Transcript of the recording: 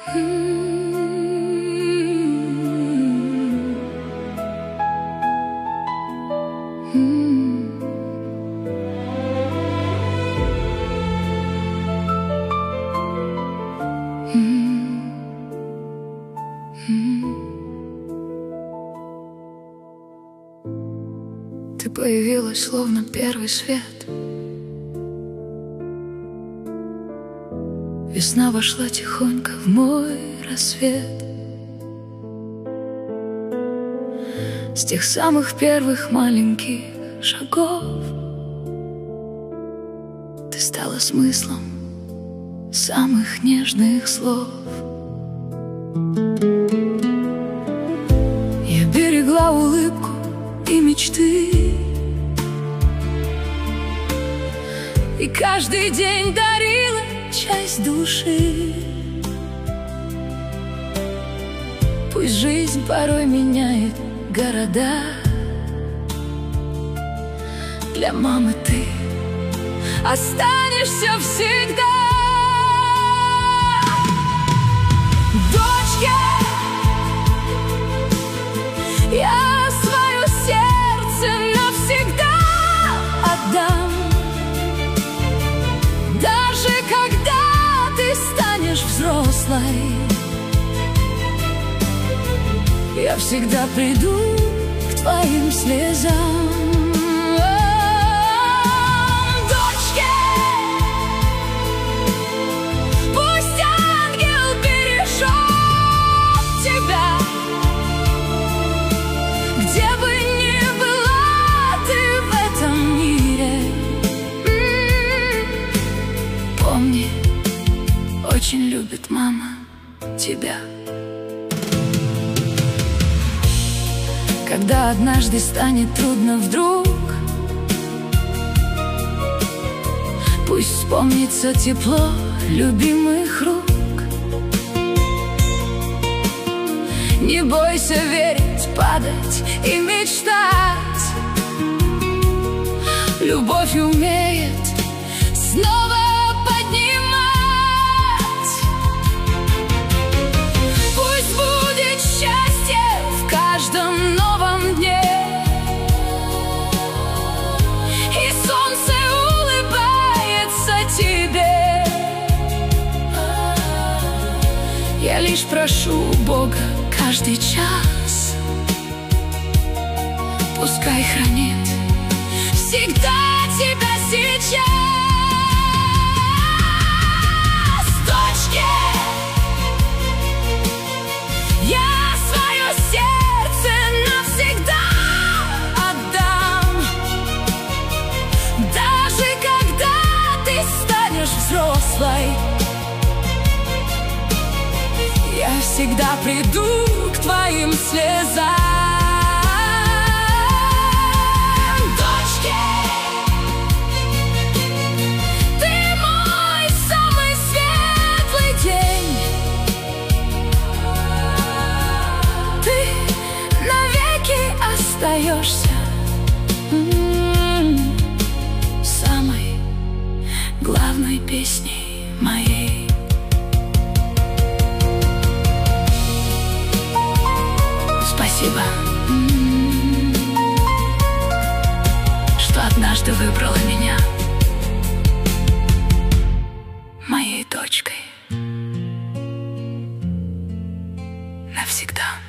Ты появилась, словно первый свет. Весна вошла тихонько в мой рассвет. С тех самых первых маленьких шагов ты стала смыслом самых нежных слов. Я берегла улыбку и мечты, и каждый день дарила часть души. Пусть жизнь порой меняет города, для мамы ты останешься всегда. Дочке я свое сердце навсегда отдам. Даже когда ты станешь взрослой, я всегда приду к твоим слезам. Дочке, пусть ангел бережет тебя, где бы ни была ты в этом мире. Помни, очень любит мама тебя. Когда однажды станет трудно вдруг, пусть вспомнится тепло любимых рук. Не бойся верить, падать и мечтать. Любовь умеет снова поднимать. Пусть будет счастье в каждом новом дне, и солнце улыбается тебе. Я лишь прошу Бога каждый час, пускай хранит всегда тебя сейчас. Дочке я свое сердце навсегда отдам. Даже когда ты станешь взрослой, я всегда приду к твоим слезам. Дочке, ты мой самый светлый день. Ты навеки остаешься самой главной песней моей. Спасибо, что однажды выбрала меня моей дочкой навсегда.